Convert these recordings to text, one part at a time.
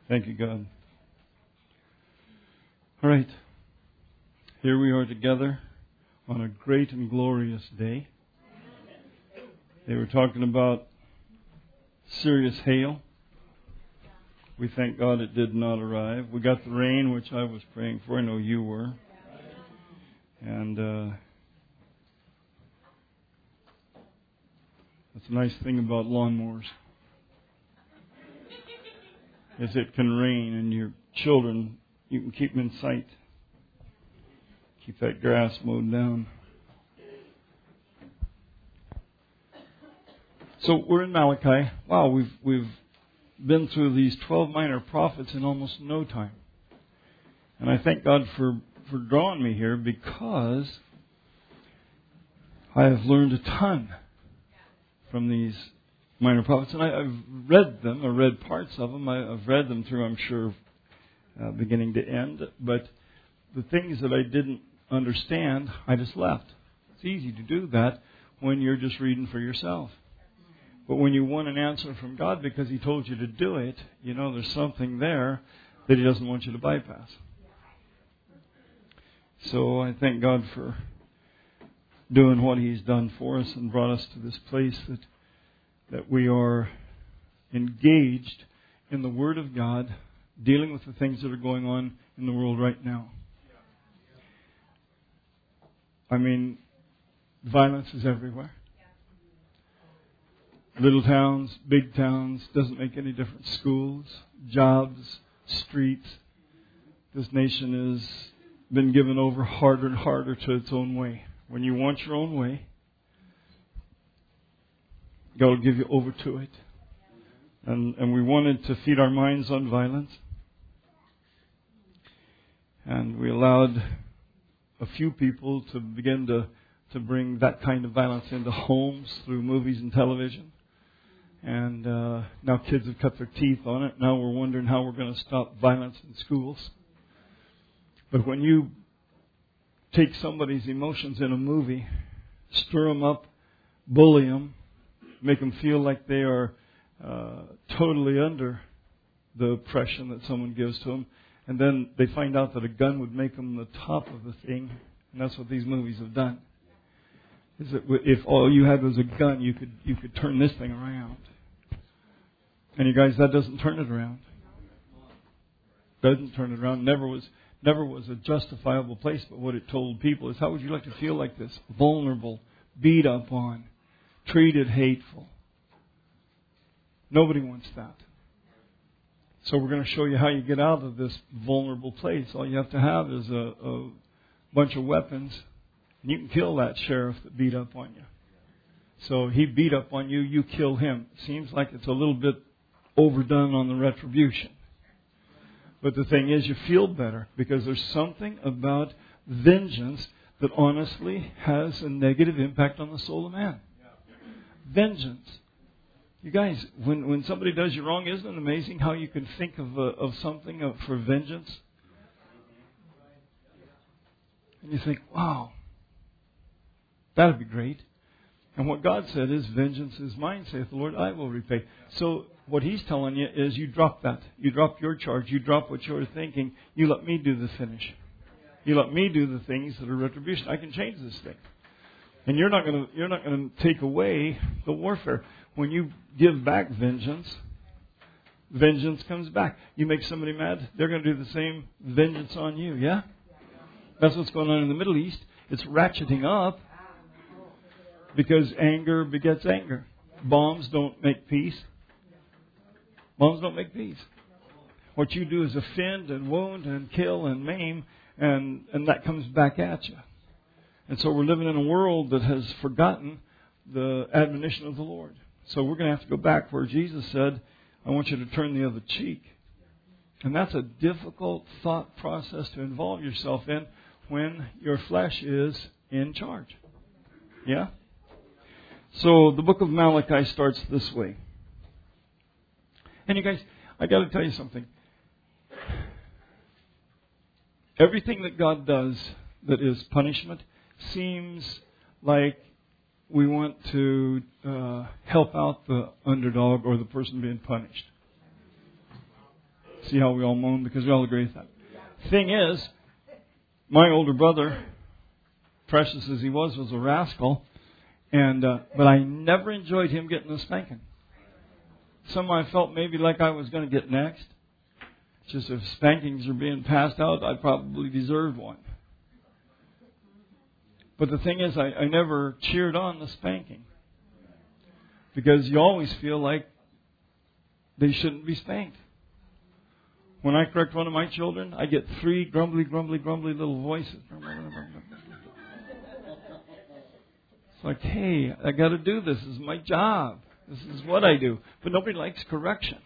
Thank you, God. All right. Here we are together on a great and glorious day. They were talking about serious hail. We thank God it did not arrive. We got the rain, which I was praying for. I know you were. And that's a nice thing about lawnmowers. Is it can rain and your children, you can keep them in sight. Keep that grass mowed down. So we're in Malachi. Wow, we've been through these 12 minor prophets in almost no time. And I thank God for drawing me here because I have learned a ton from these minor prophets. And I've read them, I read parts of them. I've read them through, I'm sure, beginning to end. But the things that I didn't understand, I just left. It's easy to do that when you're just reading for yourself. But when you want an answer from God because He told you to do it, you know there's something there that He doesn't want you to bypass. So I thank God for doing what He's done for us and brought us to this place that we are engaged in the Word of God, dealing with the things that are going on in the world right now. I mean, violence is everywhere. Little towns, big towns, doesn't make any difference. Schools, jobs, streets. This nation has been given over harder and harder to its own way. When you want your own way, God will give you over to it. And we wanted to feed our minds on violence. And we allowed a few people to begin to bring that kind of violence into homes through movies and television. And now kids have cut their teeth on it. Now we're wondering how we're going to stop violence in schools. But when you take somebody's emotions in a movie, stir them up, bully them, make them feel like they are totally under the oppression that someone gives to them, and then they find out that a gun would make them the top of the thing, and that's what these movies have done. Is that if all you had was a gun, you could turn this thing around. And you guys, that doesn't turn it around. Doesn't turn it around. Never was a justifiable place. But what it told people is, how would you like to feel like this? Vulnerable, beat up on, treated hateful. Nobody wants that. So we're going to show you how you get out of this vulnerable place. All you have to have is a bunch of weapons. And you can kill that sheriff that beat up on you. So he beat up on you, you kill him. Seems like it's a little bit overdone on the retribution. But the thing is, you feel better because there's something about vengeance that honestly has a negative impact on the soul of man. Vengeance. You guys, when somebody does you wrong, isn't it amazing how you can think of something for vengeance? And you think, wow, that'd be great. And what God said is, vengeance is mine, saith the Lord, I will repay. So what He's telling you is, you drop that. You drop your charge. You drop what you're thinking. You let me do the finish. You let me do the things that are retribution. I can change this thing. And you're not going to take away the warfare. When you give back vengeance, vengeance comes back. You make somebody mad, they're going to do the same vengeance on you, yeah? That's what's going on in the Middle East. It's ratcheting up because anger begets anger. Bombs don't make peace. Bombs don't make peace. What you do is offend and wound and kill and maim, and that comes back at you. And so we're living in a world that has forgotten the admonition of the Lord. So we're going to have to go back where Jesus said, I want you to turn the other cheek. And that's a difficult thought process to involve yourself in when your flesh is in charge. Yeah? So the book of Malachi starts this way. And you guys, I got to tell you something. Everything that God does that is punishment seems like we want to help out the underdog or the person being punished. See how we all moan because we all agree with that. Thing is, my older brother, precious as he was a rascal, and but I never enjoyed him getting a spanking. Some I felt maybe like I was going to get next. Just if spankings are being passed out, I probably deserved one. But the thing is, I never cheered on the spanking. Because you always feel like they shouldn't be spanked. When I correct one of my children, I get 3 grumbly little voices. It's like, hey, I got to do this. This is my job. This is what I do. But nobody likes correction.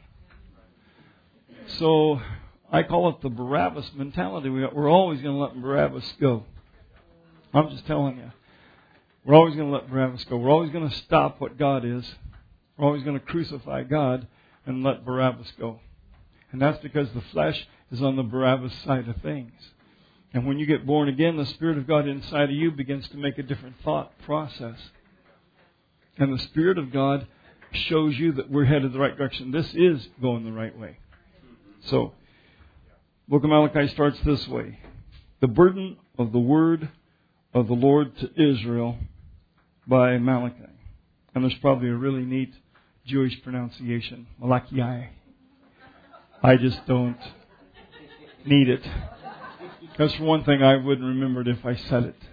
So I call it the Barabbas mentality. We're always going to let Barabbas go. I'm just telling you. We're always going to let Barabbas go. We're always going to stop what God is. We're always going to crucify God and let Barabbas go. And that's because the flesh is on the Barabbas side of things. And when you get born again, the Spirit of God inside of you begins to make a different thought process. And the Spirit of God shows you that we're headed the right direction. This is going the right way. So, Book of Malachi starts this way. The burden of the word of the Lord to Israel by Malachi. And there's probably a really neat Jewish pronunciation. Malachi. I just don't need it. That's for one thing I wouldn't remember it if I said it.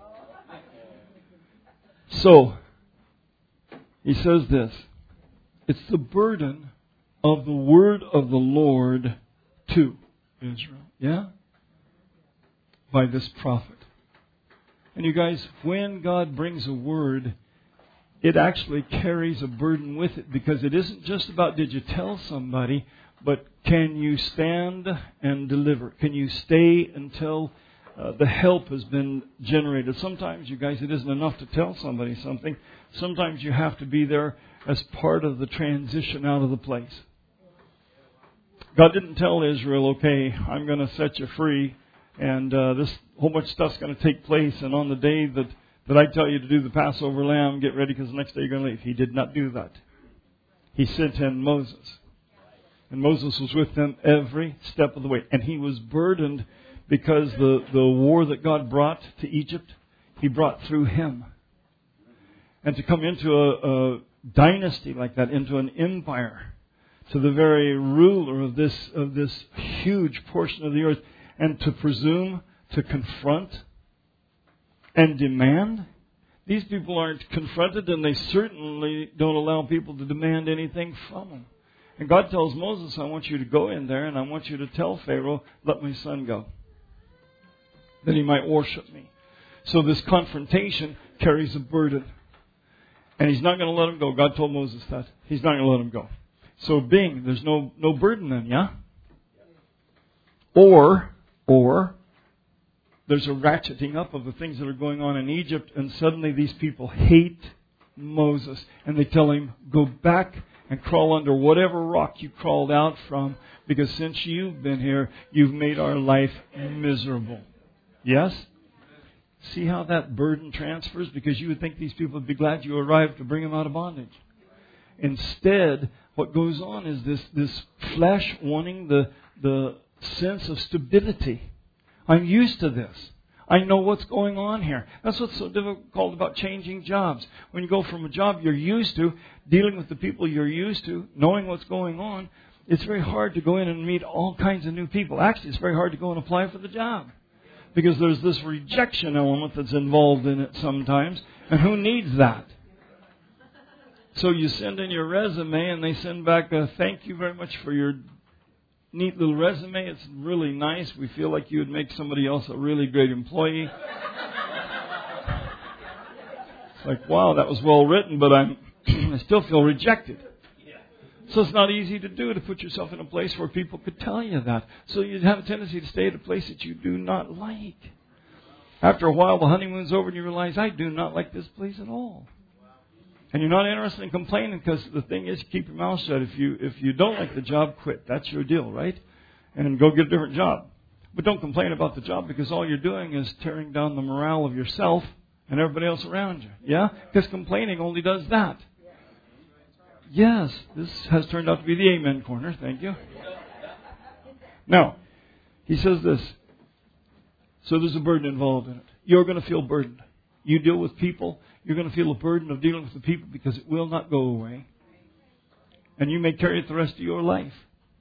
So, he says this. It's the burden of the word of the Lord to Israel. Yeah? By this prophet. And you guys, when God brings a word, it actually carries a burden with it, because it isn't just about did you tell somebody, but can you stand and deliver? Can you stay until the help has been generated? Sometimes, you guys, it isn't enough to tell somebody something. Sometimes you have to be there as part of the transition out of the place. God didn't tell Israel, okay, I'm going to set you free, and this whole bunch of stuff's going to take place, and on the day that I tell you to do the Passover lamb, get ready because the next day you're going to leave. He did not do that. He sent in Moses. And Moses was with them every step of the way. And he was burdened because the war that God brought to Egypt, He brought through him. And to come into a dynasty like that, into an empire, to the very ruler of this huge portion of the earth, and to presume to confront and demand. These people aren't confronted, and they certainly don't allow people to demand anything from them. And God tells Moses, I want you to go in there, and I want you to tell Pharaoh, let my son go, that he might worship me. So this confrontation carries a burden. And He's not going to let him go. God told Moses that. He's not going to let him go. So there's no burden then, yeah? Or there's a ratcheting up of the things that are going on in Egypt, and suddenly these people hate Moses. And they tell him, go back and crawl under whatever rock you crawled out from, because since you've been here, you've made our life miserable. Yes? See how that burden transfers? Because you would think these people would be glad you arrived to bring them out of bondage. Instead, what goes on is this flesh wanting the sense of stability. I'm used to this. I know what's going on here. That's what's so difficult about changing jobs. When you go from a job you're used to, dealing with the people you're used to, knowing what's going on, it's very hard to go in and meet all kinds of new people. Actually, it's very hard to go and apply for the job, because there's this rejection element that's involved in it sometimes. And who needs that? So you send in your resume, and they send back a thank you very much for your neat little resume. It's really nice. We feel like you would make somebody else a really great employee. It's like, wow, that was well written, but I still feel rejected. So it's not easy to do, to put yourself in a place where people could tell you that. So you have a tendency to stay at a place that you do not like. After a while, the honeymoon's over, and you realize, I do not like this place at all. And you're not interested in complaining, because the thing is, keep your mouth shut. If you don't like the job, quit. That's your deal, right? And go get a different job. But don't complain about the job, because all you're doing is tearing down the morale of yourself and everybody else around you. Yeah? Because complaining only does that. Yes, this has turned out to be the amen corner. Thank you. Now, he says this. So there's a burden involved in it. You're going to feel burdened. You deal with people, you're going to feel a burden of dealing with the people because it will not go away. And you may carry it the rest of your life.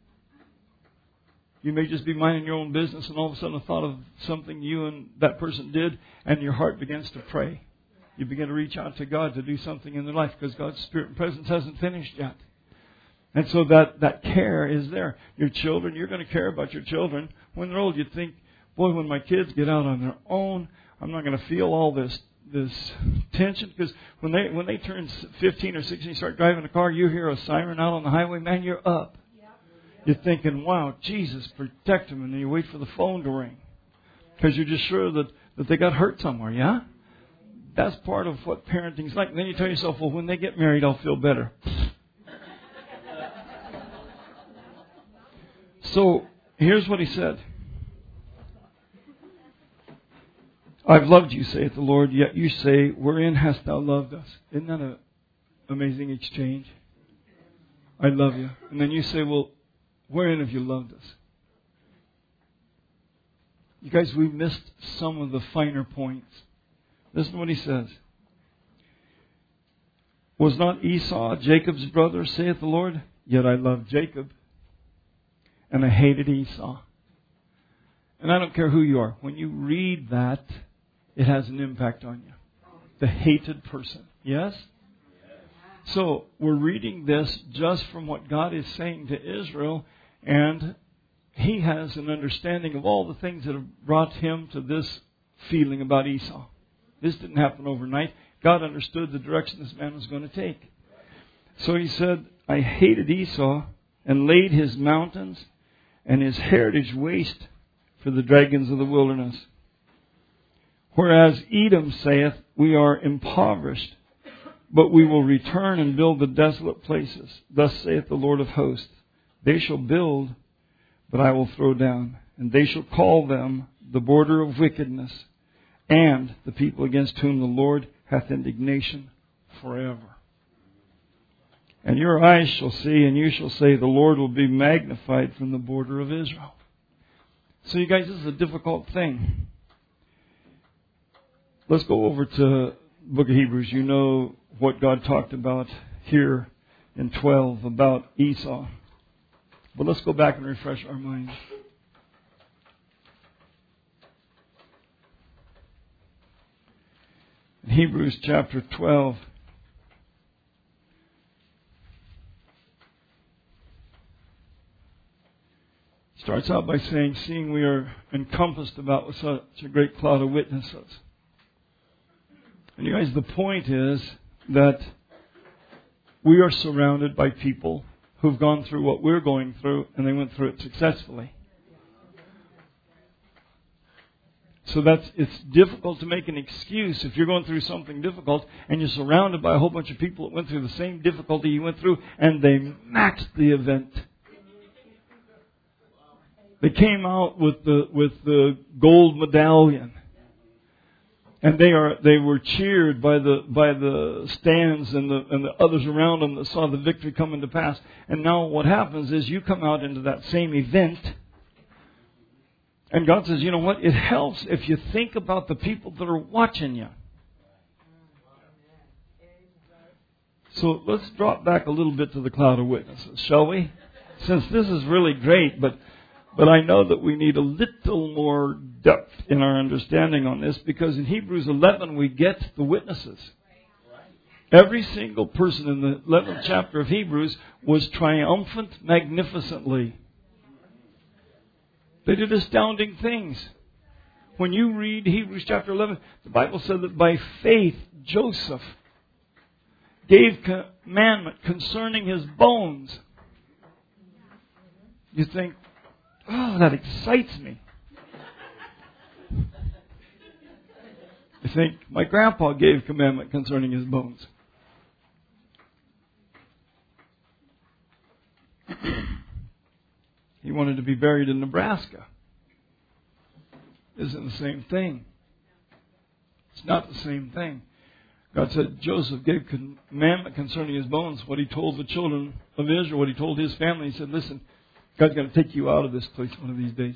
You may just be minding your own business and all of a sudden a thought of something you and that person did and your heart begins to pray. You begin to reach out to God to do something in their life because God's Spirit and presence hasn't finished yet. And so that care is there. Your children, you're going to care about your children. When they're old, you think, boy, when my kids get out on their own, I'm not going to feel all this tension. Because when they turn 15 or 16, start driving a car, you hear a siren out on the highway, man, you're up. You're thinking, wow, Jesus, protect them. And then you wait for the phone to ring. Because you're just sure that they got hurt somewhere, yeah? That's part of what parenting's like. And then you tell yourself, well, when they get married, I'll feel better. So, here's what he said. I've loved you, saith the Lord, yet you say, wherein hast thou loved us? Isn't that an amazing exchange? I love you. And then you say, well, wherein have you loved us? You guys, we missed some of the finer points. Listen to what he says. Was not Esau Jacob's brother, saith the Lord? Yet I loved Jacob, and I hated Esau. And I don't care who you are. When you read that, it has an impact on you. The hated person. Yes? So, we're reading this just from what God is saying to Israel, and He has an understanding of all the things that have brought him to this feeling about Esau. This didn't happen overnight. God understood the direction this man was going to take. So He said, I hated Esau and laid his mountains and his heritage waste for the dragons of the wilderness. Whereas Edom saith, we are impoverished, but we will return and build the desolate places. Thus saith the Lord of hosts, they shall build, but I will throw down, and they shall call them the border of wickedness, and the people against whom the Lord hath indignation forever. And your eyes shall see, and you shall say, the Lord will be magnified from the border of Israel. So you guys, this is a difficult thing. Let's go over to the book of Hebrews. You know what God talked about here in 12 about Esau. But let's go back and refresh our minds. In Hebrews chapter 12, starts out by saying, seeing we are encompassed about with such a great cloud of witnesses. And you guys, the point is that we are surrounded by people who've gone through what we're going through, and they went through it successfully. So it's difficult to make an excuse if you're going through something difficult and you're surrounded by a whole bunch of people that went through the same difficulty you went through, and they maxed the event. They came out with the gold medallion. And they were cheered by the stands and the others around them that saw the victory coming to pass. And now what happens is you come out into that same event, and God says, you know what? It helps if you think about the people that are watching you. So let's drop back a little bit to the cloud of witnesses, shall we? Since this is really great, but I know that we need a little more depth in our understanding on this, because in Hebrews 11 we get the witnesses. Every single person in the 11th chapter of Hebrews was triumphant magnificently. They did astounding things. When you read Hebrews chapter 11, the Bible said that by faith Joseph gave commandment concerning his bones. You think, oh, that excites me. You think, my grandpa gave commandment concerning his bones. He wanted to be buried in Nebraska. Isn't the same thing. It's not the same thing. God said Joseph gave commandment concerning his bones. What He told the children of Israel, what He told his family, He said, listen, God's going to take you out of this place one of these days.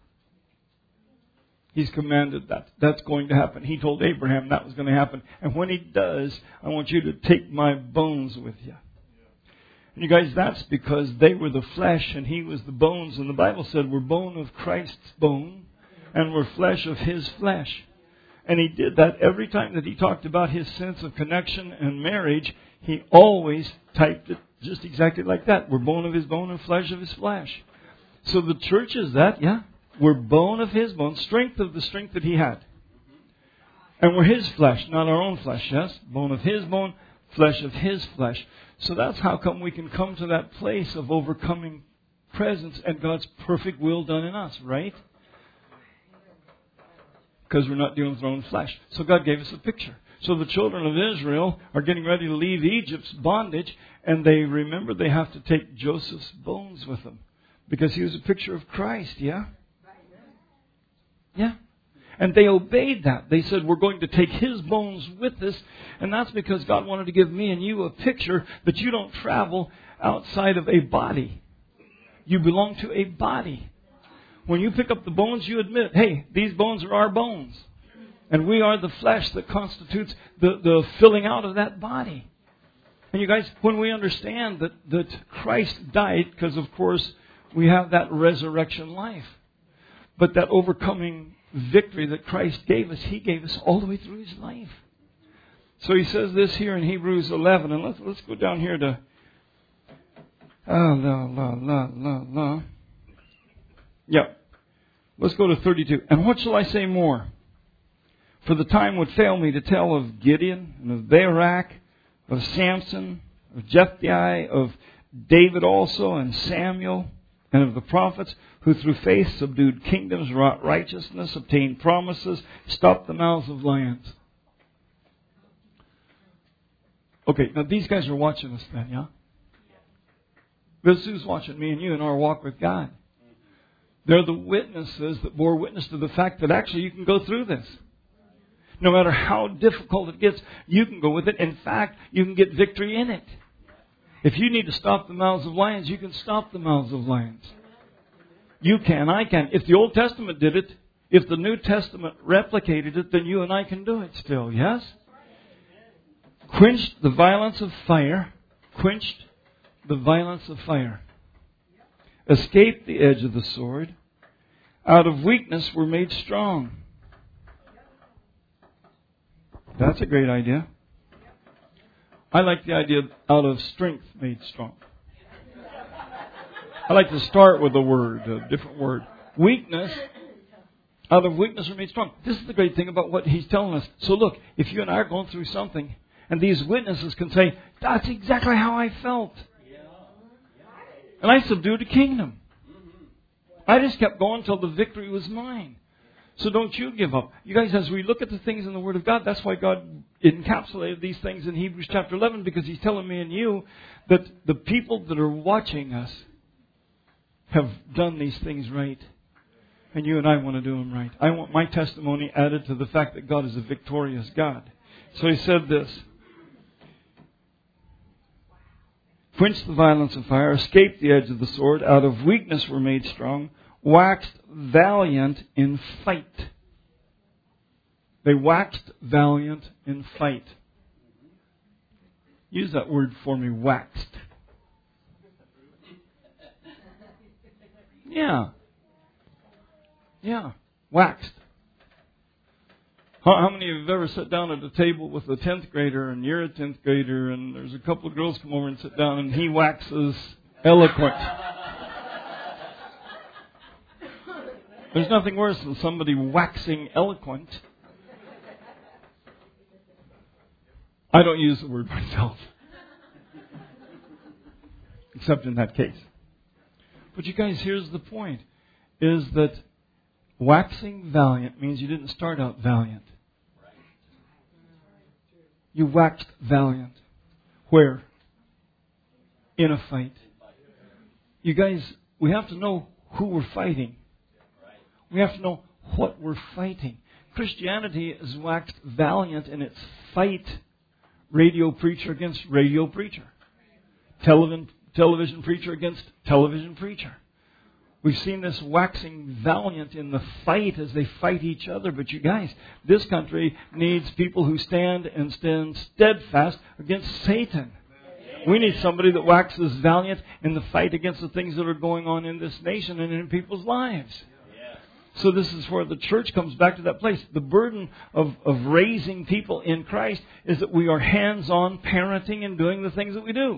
He's commanded that. That's going to happen. He told Abraham that was going to happen. And when He does, I want you to take my bones with you. And you guys, that's because they were the flesh and He was the bones. And the Bible said we're bone of Christ's bone and we're flesh of His flesh. And He did that every time that He talked about His sense of connection and marriage. He always typed it just exactly like that. We're bone of His bone and flesh of His flesh. So the church is that, yeah. We're bone of His bone, strength of the strength that He had. And we're His flesh, not our own flesh, yes? Bone of His bone, flesh of His flesh. So that's how come we can come to that place of overcoming presence and God's perfect will done in us, right? Because we're not dealing with our own flesh. So God gave us a picture. So the children of Israel are getting ready to leave Egypt's bondage, and they remember they have to take Joseph's bones with them. Because he was a picture of Christ, yeah? Yeah. And they obeyed that. They said, we're going to take His bones with us. And that's because God wanted to give me and you a picture that you don't travel outside of a body. You belong to a body. When you pick up the bones, you admit, hey, these bones are our bones. And we are the flesh that constitutes the filling out of that body. And you guys, when we understand that Christ died, because of course we have that resurrection life. But that overcoming victory that Christ gave us, He gave us all the way through His life. So He says this here in Hebrews 11, and let's go down here to Yeah. Let's go to 32. And what shall I say more? For the time would fail me to tell of Gideon and of Barak, of Samson, of Jephthah, of David also, and Samuel, and of the prophets, who through faith subdued kingdoms, wrought righteousness, obtained promises, stopped the mouths of lions. Okay, now these guys are watching us then, yeah? This is who's watching me and you in our walk with God. They're the witnesses that bore witness to the fact that actually you can go through this. No matter how difficult it gets, you can go with it. In fact, you can get victory in it. If you need to stop the mouths of lions, you can stop the mouths of lions. You can, I can. If the Old Testament did it, if the New Testament replicated it, then you and I can do it still, yes? Quenched the violence of fire. Quenched the violence of fire. Escaped the edge of the sword. Out of weakness were made strong. That's a great idea. I like the idea of out of strength made strong. I like to start with a word, a different word. Weakness. Out of weakness were made strong. This is the great thing about what he's telling us. So look, if you and I are going through something, and these witnesses can say, that's exactly how I felt. And I subdued a kingdom. I just kept going until the victory was mine. So don't you give up. You guys, as we look at the things in the Word of God, that's why God encapsulated these things in Hebrews chapter 11, because He's telling me and you that the people that are watching us have done these things right. And you and I want to do them right. I want my testimony added to the fact that God is a victorious God. So He said this. Quenched the violence of fire, escaped the edge of the sword, out of weakness were made strong, waxed valiant in fight. They waxed valiant in fight. Use that word for me, waxed. Yeah. Yeah, waxed. How many of you have ever sat down at a table with a 10th grader, and you're a 10th grader, and there's a couple of girls come over and sit down, and he waxes eloquent? There's nothing worse than somebody waxing eloquent. I don't use the word myself, except in that case. But you guys, here's the point, is that waxing valiant means you didn't start out valiant. You waxed valiant. Where? In a fight. You guys, we have to know who we're fighting. We have to know what we're fighting. Christianity is waxed valiant in its fight. Radio preacher against radio preacher. Television preacher against television preacher. We've seen this waxing valiant in the fight as they fight each other. But you guys, this country needs people who stand steadfast against Satan. We need somebody that waxes valiant in the fight against the things that are going on in this nation and in people's lives. So this is where the church comes back to that place. The burden of raising people in Christ is that we are hands-on parenting and doing the things that we do.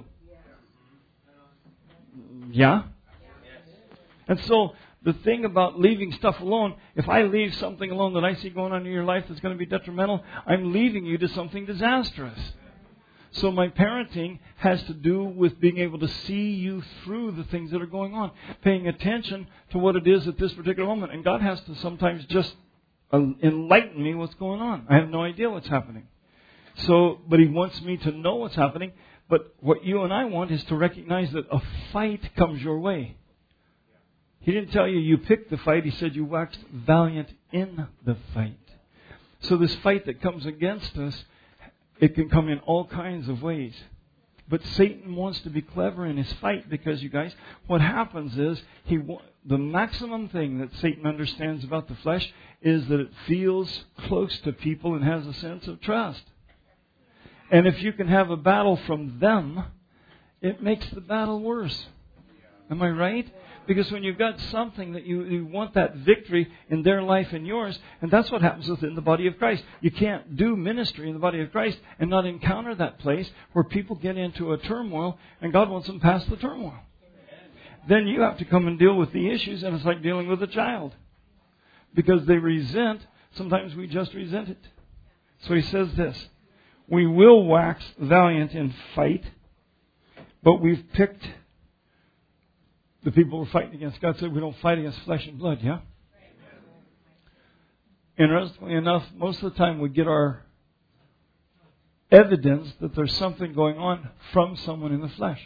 Yeah? And so the thing about leaving stuff alone, if I leave something alone that I see going on in your life that's going to be detrimental, I'm leaving you to something disastrous. So my parenting has to do with being able to see you through the things that are going on, paying attention to what it is at this particular moment. And God has to sometimes just enlighten me what's going on. I have no idea what's happening. But He wants me to know what's happening. But what you and I want is to recognize that a fight comes your way. He didn't tell you picked the fight. He said you waxed valiant in the fight. So this fight that comes against us, it can come in all kinds of ways. But Satan wants to be clever in his fight because, you guys, what happens is the maximum thing that Satan understands about the flesh is that it feels close to people and has a sense of trust. And if you can have a battle from them, it makes the battle worse. Am I right? Because when you've got something that you want that victory in their life and yours, and that's what happens within the body of Christ. You can't do ministry in the body of Christ and not encounter that place where people get into a turmoil and God wants them past the turmoil. Then you have to come and deal with the issues, and it's like dealing with a child. Because they resent, sometimes we just resent it. So he says this, we will wax valiant in fight, but we've picked the people we're fighting against. God said we don't fight against flesh and blood, yeah? Interestingly enough, most of the time we get our evidence that there's something going on from someone in the flesh.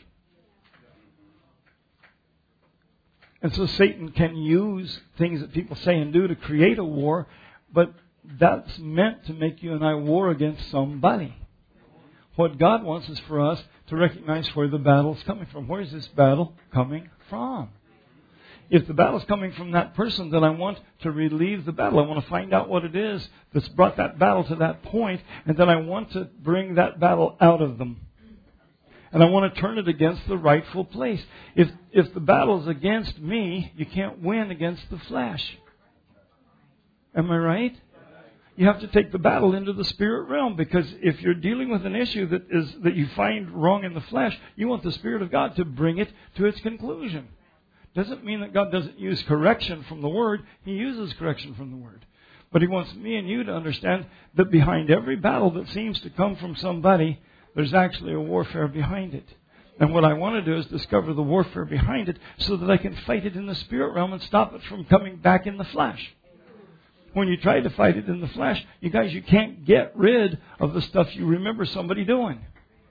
And so Satan can use things that people say and do to create a war, but that's meant to make you and I war against somebody. What God wants is for us to recognize where the battle's coming from. Where is this battle coming from? If the battle's coming from that person, then I want to relieve the battle. I want to find out what it is that's brought that battle to that point, and then I want to bring that battle out of them. And I want to turn it against the rightful place. If the battle's against me, you can't win against the flesh. Am I right? You have to take the battle into the spirit realm, because if you're dealing with an issue that you find wrong in the flesh, you want the Spirit of God to bring it to its conclusion. Doesn't mean that God doesn't use correction from the Word. He uses correction from the Word. But He wants me and you to understand that behind every battle that seems to come from somebody, there's actually a warfare behind it. And what I want to do is discover the warfare behind it so that I can fight it in the spirit realm and stop it from coming back in the flesh. When you try to fight it in the flesh, you guys, you can't get rid of the stuff you remember somebody doing.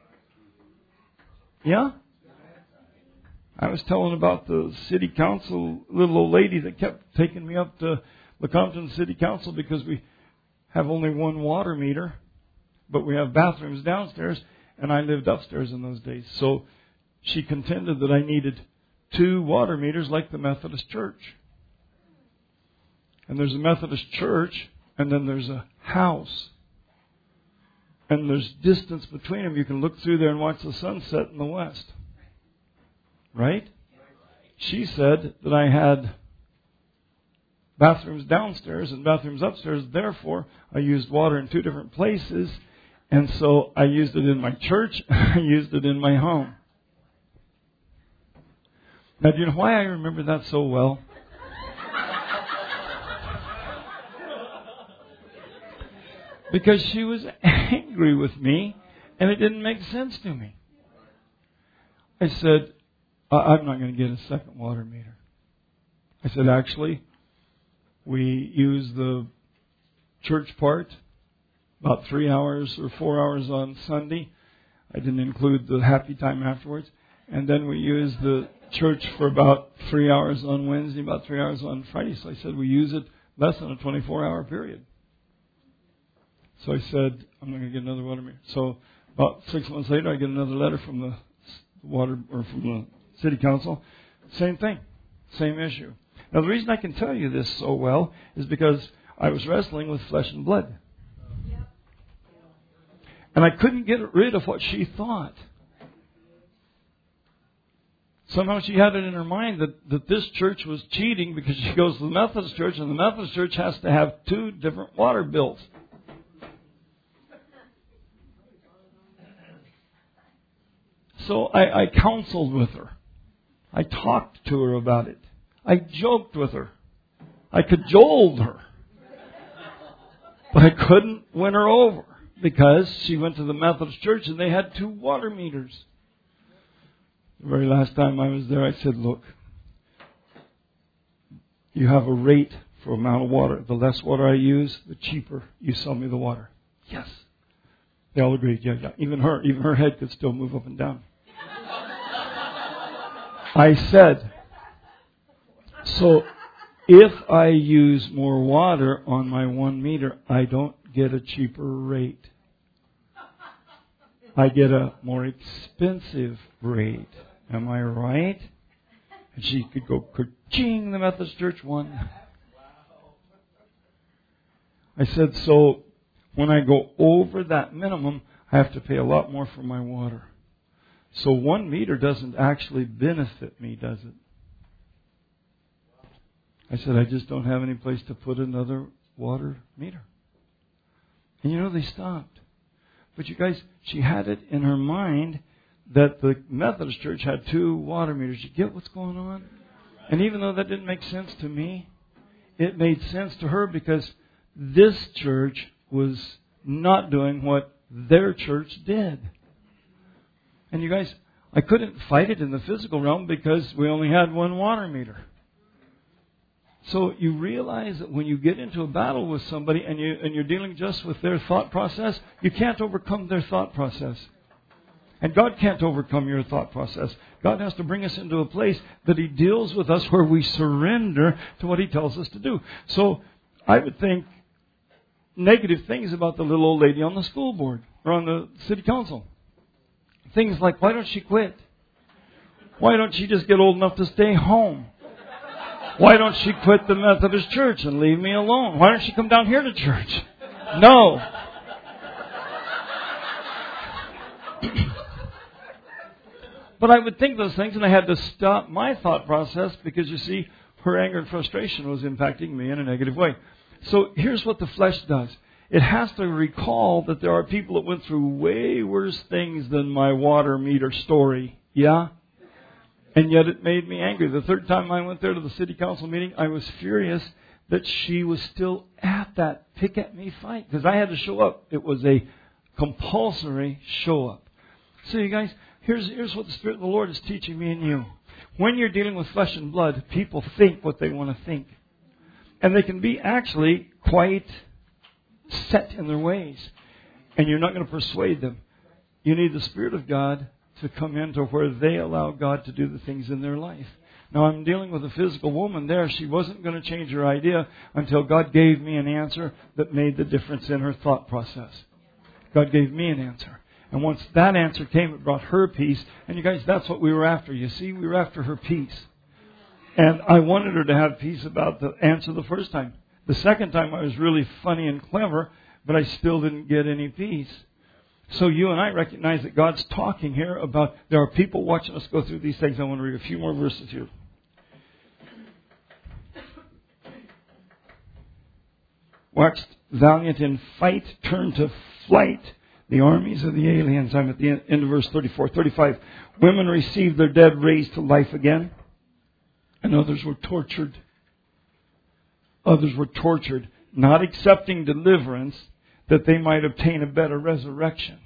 Yeah? I was telling about the city council, little old lady that kept taking me up to Lecompton City Council because we have only one water meter, but we have bathrooms downstairs, and I lived upstairs in those days. So she contended that I needed 2 water meters like the Methodist Church. And there's a Methodist church, and then there's a house. And there's distance between them. You can look through there and watch the sunset in the west. Right? She said that I had bathrooms downstairs and bathrooms upstairs. Therefore, I used water in 2 different places. And so I used it in my church. I used it in my home. Now, do you know why I remember that so well? Because she was angry with me, and it didn't make sense to me. I said, I'm not going to get a second water meter. I said, actually, we use the church part about 3 hours or 4 hours on Sunday. I didn't include the happy time afterwards. And then we use the church for about 3 hours on Wednesday, about 3 hours on Friday. So I said, we use it less than a 24-hour period. So I said, I'm not going to get another water meter. So about 6 months later, I get another letter from the water, or from the city council. Same thing. Same issue. Now, the reason I can tell you this so well is because I was wrestling with flesh and blood. And I couldn't get rid of what she thought. Somehow she had it in her mind that this church was cheating because she goes to the Methodist church, and the Methodist church has to have 2 different water bills. So I counseled with her. I talked to her about it. I joked with her. I cajoled her. But I couldn't win her over because she went to the Methodist church and they had 2 water meters. The very last time I was there, I said, look, you have a rate for amount of water. The less water I use, the cheaper you sell me the water. Yes. They all agreed. Yeah. Even her head could still move up and down. I said, so if I use more water on my 1 meter, I don't get a cheaper rate. I get a more expensive rate. Am I right? And she could go ka-ching, the Methodist Church won. I said, so when I go over that minimum, I have to pay a lot more for my water. So 1 meter doesn't actually benefit me, does it? I said, I just don't have any place to put another water meter. And you know, they stopped. But you guys, she had it in her mind that the Methodist church had 2 water meters. You get what's going on? And even though that didn't make sense to me, it made sense to her because this church was not doing what their church did. And you guys, I couldn't fight it in the physical realm because we only had 1 water meter. So you realize that when you get into a battle with somebody and you're dealing just with their thought process, you can't overcome their thought process. And God can't overcome your thought process. God has to bring us into a place that He deals with us where we surrender to what He tells us to do. So I would think negative things about the little old lady on the school board or on the city council. Things like, why don't she quit? Why don't she just get old enough to stay home? Why don't she quit the Methodist church and leave me alone? Why don't she come down here to church? No. But I would think those things, and I had to stop my thought process because, you see, her anger and frustration was impacting me in a negative way. So here's what the flesh does. It has to recall that there are people that went through way worse things than my water meter story. Yeah? And yet it made me angry. The 3rd time I went there to the city council meeting, I was furious that she was still at that pick at me fight. Because I had to show up. It was a compulsory show up. So you guys, here's what the Spirit of the Lord is teaching me and you. When you're dealing with flesh and blood, people think what they want to think. And they can be actually quite set in their ways. And you're not going to persuade them. You need the Spirit of God to come into where they allow God to do the things in their life. Now, I'm dealing with a physical woman there. She wasn't going to change her idea until God gave me an answer that made the difference in her thought process. God gave me an answer. And once that answer came, it brought her peace. And you guys, that's what we were after. You see, we were after her peace. And I wanted her to have peace about the answer the first time. The second time I was really funny and clever, but I still didn't get any peace. So you and I recognize that God's talking here about there are people watching us go through these things. I want to read a few more verses here. Waxed valiant in fight, turn to flight the armies of the aliens. I'm at the end of verse 34. 35. Women received their dead raised to life again, and others were tortured. Others were tortured, not accepting deliverance that they might obtain a better resurrection.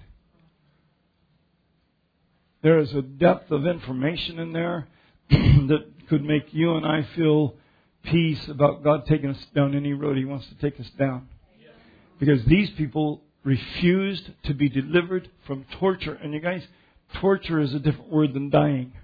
There is a depth of information in there that could make you and I feel peace about God taking us down any road He wants to take us down. Because these people refused to be delivered from torture. And you guys, torture is a different word than dying.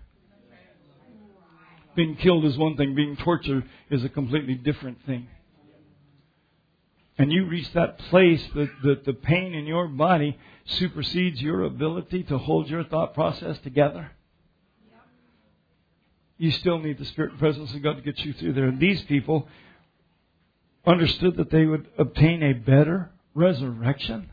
Being killed is one thing. Being tortured is a completely different thing. And you reach that place that the pain in your body supersedes your ability to hold your thought process together. you still need the Spirit and presence of God to get you through there. And these people understood that they would obtain a better resurrection.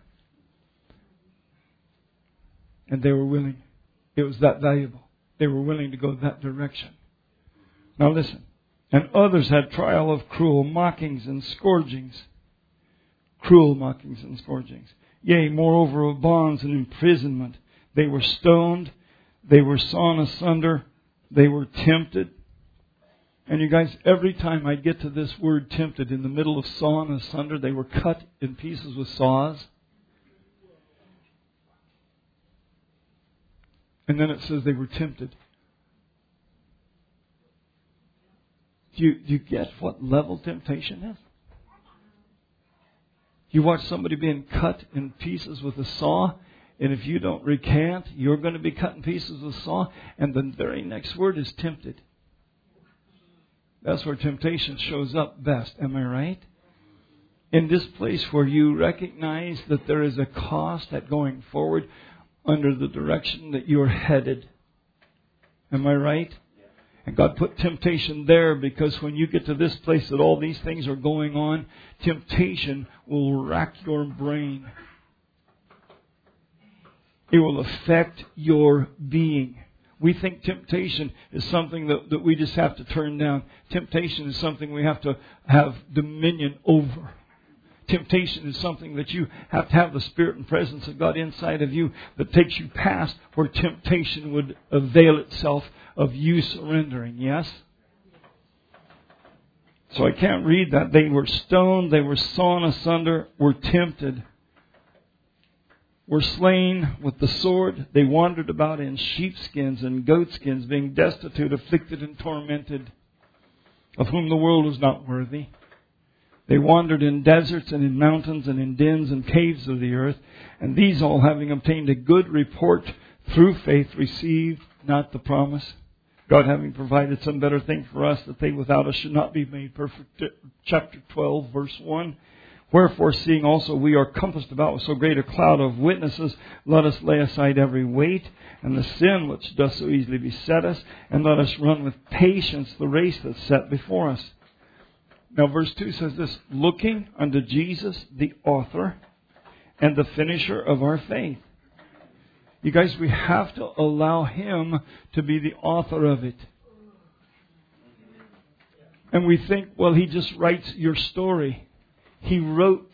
And they were willing. It was that valuable. They were willing to go that direction. Now listen. And others had trial of cruel mockings and scourgings. Cruel mockings and scourgings. Yea, moreover of bonds and imprisonment. They were stoned. They were sawn asunder. They were tempted. And you guys, every time I get to this word tempted, in the middle of sawn asunder, they were cut in pieces with saws. And then it says they were tempted. Do you get what level temptation is? You watch somebody being cut in pieces with a saw, and if you don't recant, you're going to be cut in pieces with a saw, and the very next word is tempted. That's where temptation shows up best. Am I right? In this place where you recognize that there is a cost at going forward under the direction that you're headed. Am I right? And God put temptation there because when you get to this place that all these things are going on, temptation will rack your brain. It will affect your being. We think temptation is something that we just have to turn down. Temptation is something we have to have dominion over. Temptation is something that you have to have the Spirit and presence of God inside of you that takes you past where temptation would avail itself of you surrendering. Yes? So I can't read that. They were stoned, they were sawn asunder, were tempted, were slain with the sword. They wandered about in sheepskins and goatskins, being destitute, afflicted, and tormented, of whom the world was not worthy. They wandered in deserts and in mountains and in dens and caves of the earth. And these all, having obtained a good report through faith, received not the promise. God having provided some better thing for us, that they without us should not be made perfect. Chapter 12, verse 1. Wherefore, seeing also we are compassed about with so great a cloud of witnesses, let us lay aside every weight and the sin which doth so easily beset us, and let us run with patience the race that's set before us. Now verse 2 says this, looking unto Jesus, the author and the finisher of our faith. You guys, we have to allow Him to be the author of it. And we think, well, He just writes your story. He wrote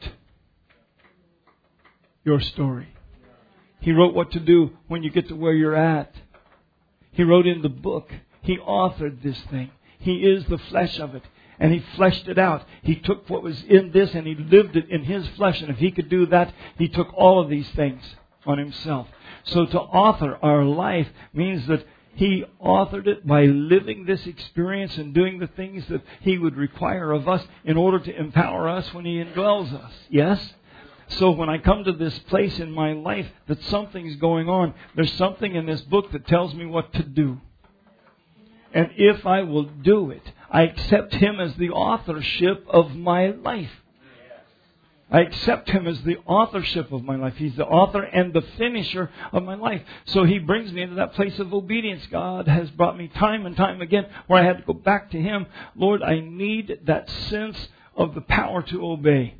your story. He wrote what to do when you get to where you're at. He wrote in the book. He authored this thing. He is the flesh of it. And He fleshed it out. He took what was in this and He lived it in His flesh. And if He could do that, He took all of these things on Himself. So to author our life means that He authored it by living this experience and doing the things that He would require of us in order to empower us when He indwells us. Yes? So when I come to this place in my life that something's going on, there's something in this book that tells me what to do. And if I will do it, I accept Him as the authorship of my life. I accept Him as the authorship of my life. He's the author and the finisher of my life. So He brings me into that place of obedience. God has brought me time and time again where I had to go back to Him. Lord, I need that sense of the power to obey.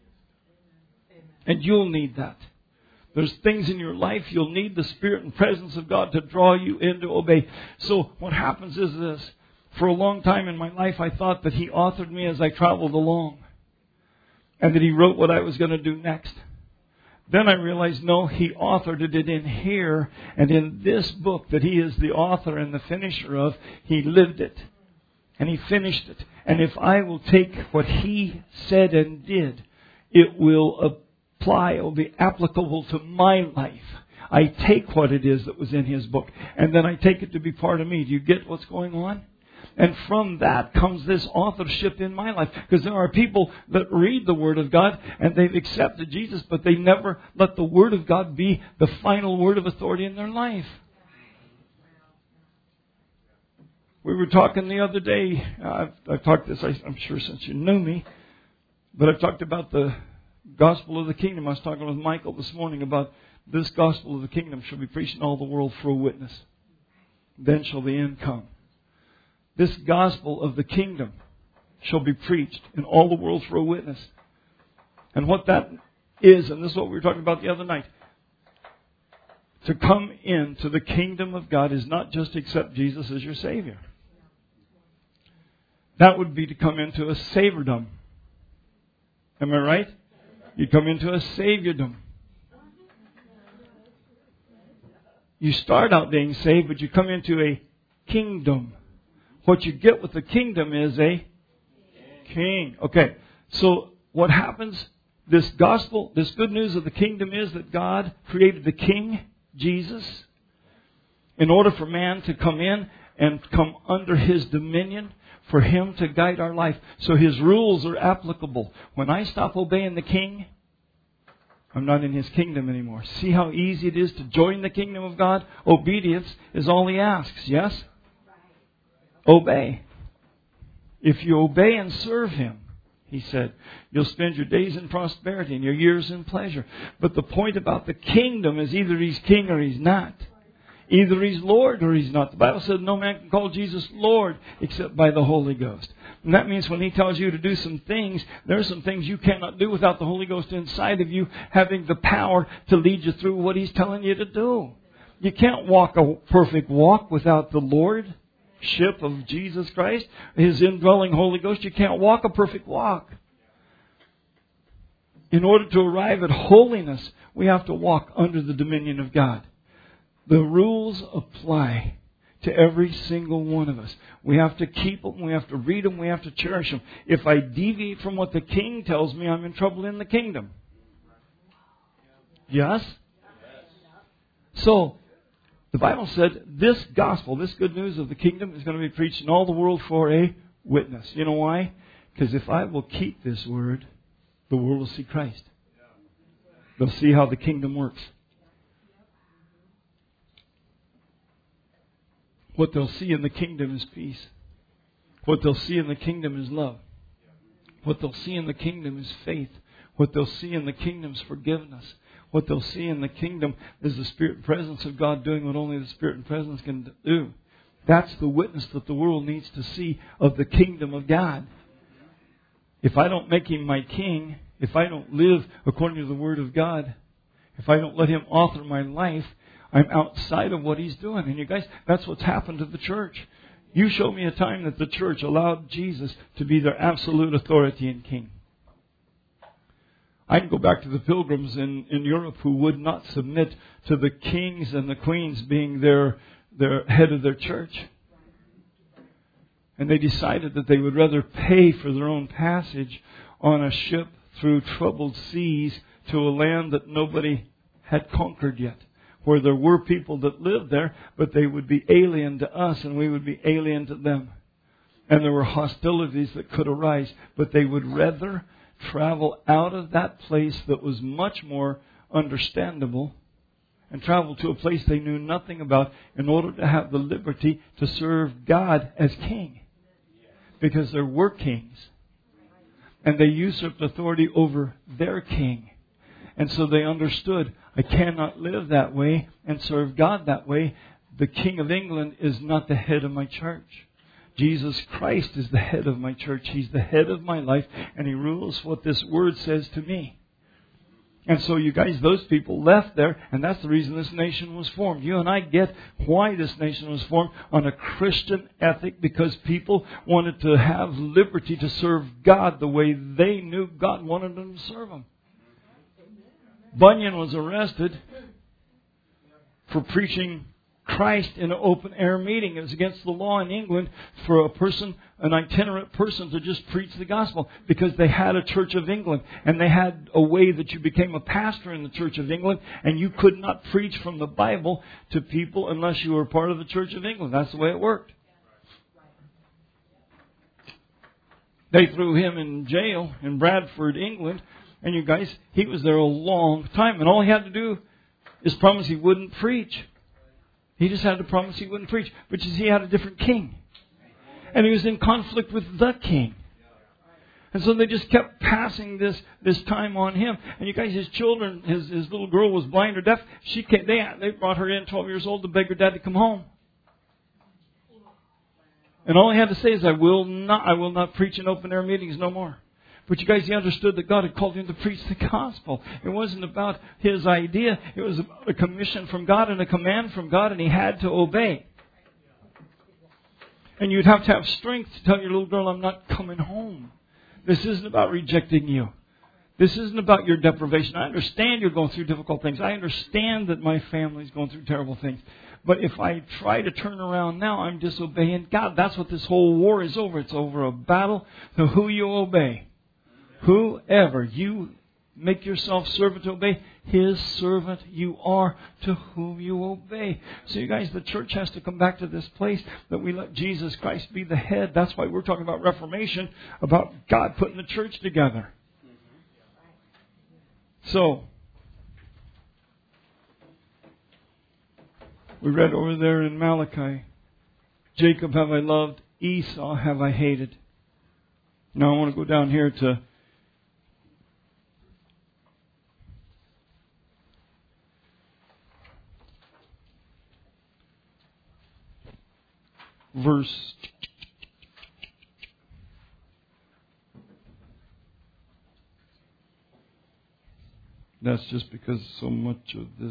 And you'll need that. There's things in your life you'll need the Spirit and presence of God to draw you in to obey. So what happens is this. For a long time in my life, I thought that He authored me as I traveled along. And that He wrote what I was going to do next. Then I realized, no, He authored it in here. And in this book that He is the author and the finisher of, He lived it. And He finished it. And if I will take what He said and did, it will apply, it will be applicable to my life. I take what it is that was in His book. And then I take it to be part of me. Do you get what's going on? And from that comes this authorship in my life. Because there are people that read the Word of God and they've accepted Jesus, but they never let the Word of God be the final word of authority in their life. We were talking the other day, I've talked this, I'm sure since you know me, but I've talked about the gospel of the kingdom. I was talking with Michael this morning about this gospel of the kingdom shall be preached in all the world for a witness. Then shall the end come. this gospel of the kingdom shall be preached in all the world for a witness. And what that is, and this is what we were talking about the other night, to come into the kingdom of God is not just accept Jesus as your Savior. That would be to come into a Saviordom. Am I right? You come into a Saviordom. You start out being saved, but you come into a kingdom. What you get with the kingdom is a king. Okay, so what happens, this gospel, this good news of the kingdom is that God created the king, Jesus, in order for man to come in and come under His dominion, for Him to guide our life. So His rules are applicable. When I stop obeying the king, I'm not in His kingdom anymore. See how easy it is to join the kingdom of God? Obedience is all He asks, yes? Obey. If you obey and serve Him, He said, you'll spend your days in prosperity and your years in pleasure. But the point about the kingdom is either He's king or He's not. Either He's Lord or He's not. The Bible says no man can call Jesus Lord except by the Holy Ghost. And that means when He tells you to do some things, there are some things you cannot do without the Holy Ghost inside of you having the power to lead you through what He's telling you to do. You can't walk a perfect walk without the Lordship of Jesus Christ, His indwelling Holy Ghost. You can't walk a perfect walk. In order to arrive at holiness, we have to walk under the dominion of God. The rules apply to every single one of us. We have to keep them, we have to read them, we have to cherish them. If I deviate from what the king tells me, I'm in trouble in the kingdom. Yes? So, the Bible said this gospel, this good news of the kingdom is going to be preached in all the world for a witness. You know why? Because if I will keep this word, the world will see Christ. They'll see how the kingdom works. What they'll see in the kingdom is peace. What they'll see in the kingdom is love. What they'll see in the kingdom is faith. What they'll see in the kingdom is forgiveness. What they'll see in the kingdom is the Spirit and presence of God doing what only the Spirit and presence can do. That's the witness that the world needs to see of the kingdom of God. If I don't make Him my king, if I don't live according to the Word of God, if I don't let Him author my life, I'm outside of what He's doing. And you guys, that's what's happened to the church. You show me a time that the church allowed Jesus to be their absolute authority and king. I can go back to the pilgrims in Europe who would not submit to the kings and the queens being their head of their church. And they decided that they would rather pay for their own passage on a ship through troubled seas to a land that nobody had conquered yet, where there were people that lived there, but they would be alien to us and we would be alien to them. And there were hostilities that could arise, but they would rather travel out of that place that was much more understandable and travel to a place they knew nothing about in order to have the liberty to serve God as king. Because there were kings. And they usurped authority over their king. And so they understood, I cannot live that way and serve God that way. The King of England is not the head of my church. Jesus Christ is the head of my church. He's the head of my life, and He rules what this Word says to me. And so you guys, those people left there, and that's the reason this nation was formed. You and I get why this nation was formed on a Christian ethic, because people wanted to have liberty to serve God the way they knew God wanted them to serve Him. Bunyan was arrested for preaching Christ in an open air meeting. It was against the law in England for a person, an itinerant person, to just preach the gospel, because they had a Church of England and they had a way that you became a pastor in the Church of England, and you could not preach from the Bible to people unless you were part of the Church of England. That's the way it worked. They threw him in jail in Bradford, England, and you guys, he was there a long time, and all he had to do is promise he wouldn't preach. He just had to promise he wouldn't preach. But you see, he had a different king. And he was in conflict with the king. And so they just kept passing this time on him. And you guys, his children, his little girl was blind or deaf. They brought her in 12 years old to beg her dad to come home. And all he had to say is, I will not preach in open air meetings no more. But you guys, he understood that God had called him to preach the gospel. It wasn't about his idea. It was a commission from God and a command from God, and he had to obey. And you'd have to have strength to tell your little girl, I'm not coming home. This isn't about rejecting you. This isn't about your deprivation. I understand you're going through difficult things. I understand that my family's going through terrible things. But if I try to turn around now, I'm disobeying God. That's what this whole war is over. It's over a battle to who you obey. Whoever you make yourself servant to obey, His servant you are to whom you obey. So you guys, the church has to come back to this place that we let Jesus Christ be the head. That's why we're talking about Reformation, about God putting the church together. So, we read over there in Malachi, Jacob have I loved, Esau have I hated. Now I want to go down here to verse 2. That's just because so much of this.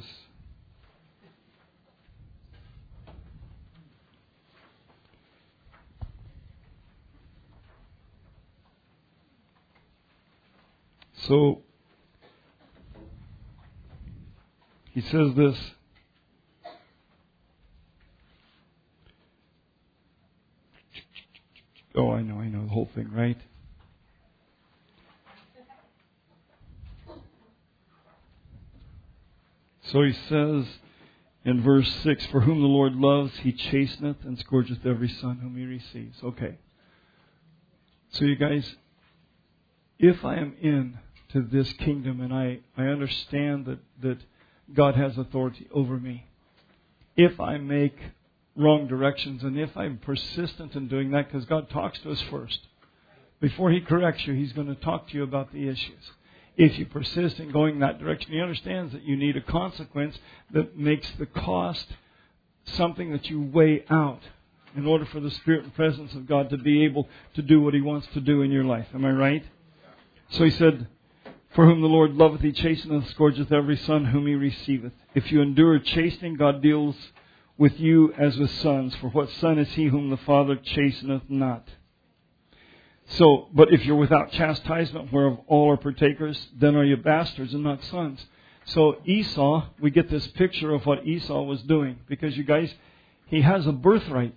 So, he says this. Oh, I know the whole thing, right? So he says in verse 6, for whom the Lord loves, He chasteneth and scourgeth every son whom He receives. Okay. So you guys, if I am in to this kingdom and I understand that God has authority over me, if I make wrong directions and if I'm persistent in doing that, because God talks to us first. Before He corrects you, He's going to talk to you about the issues. If you persist in going that direction, He understands that you need a consequence that makes the cost something that you weigh out in order for the Spirit and presence of God to be able to do what He wants to do in your life. Am I right? So he said, for whom the Lord loveth, He chasteneth, scourgeth every son whom He receiveth. If you endure chastening, God deals with you as with sons. For what son is he whom the Father chasteneth not? So, but if you're without chastisement, whereof all are partakers, then are you bastards and not sons. So Esau, we get this picture of what Esau was doing. Because you guys, he has a birthright.